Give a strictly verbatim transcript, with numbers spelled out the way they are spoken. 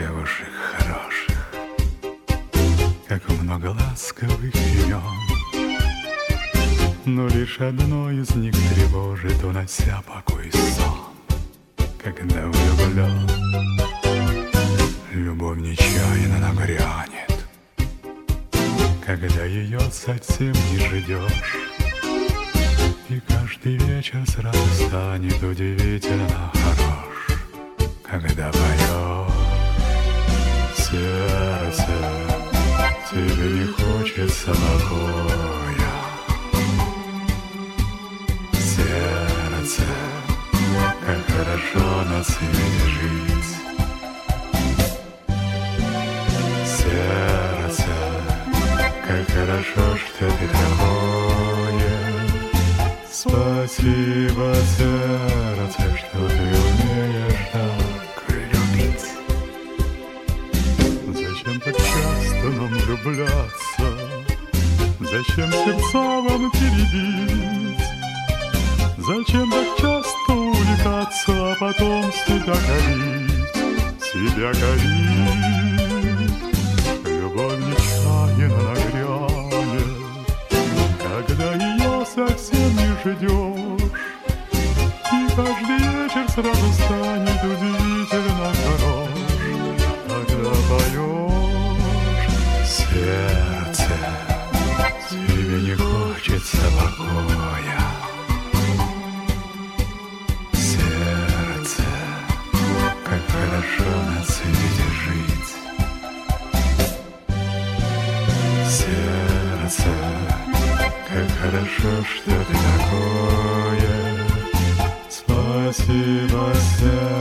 девушек хороших, как много ласковых имен, но лишь одно из них тревожит, унося покой сон. Когда влюблен, любовь нечаянно нагрянет, когда ее совсем не ждешь, и каждый вечер сразу станет удивительно хорош. Когда поешь, сердце, тебе не хочется покоя. Сердце, как хорошо на свете жить. Сердце, как хорошо, что ты такое. Спасибо, сердце, что ты умеешь так любить. Зачем так часто нам влюбляться? Зачем сердца вам теребить? Зачем так часто увлекаться, а потом себя корить, себя корить? Любовь нечаянно нагрянет, когда ее совсем не ждешь, и каждый вечер сразу станет удивительно хорош. Когда поешь, сердце, тебе не хочется покоя. Сердце, как хорошо на свете жить. Сердце, как хорошо, что ты такое. Спасибо, сердце.